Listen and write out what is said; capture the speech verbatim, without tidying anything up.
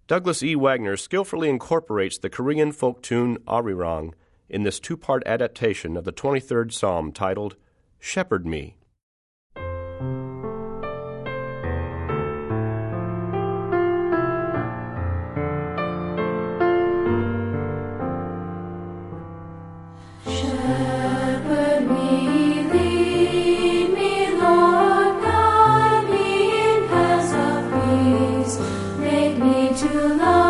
Douglas E. Wagner skillfully incorporates the Korean folk tune Arirang in this two-part adaptation of the twenty-third Psalm titled Shepherd Me. Shepherd me, lead me, Lord, guide me in paths of peace. Make me to love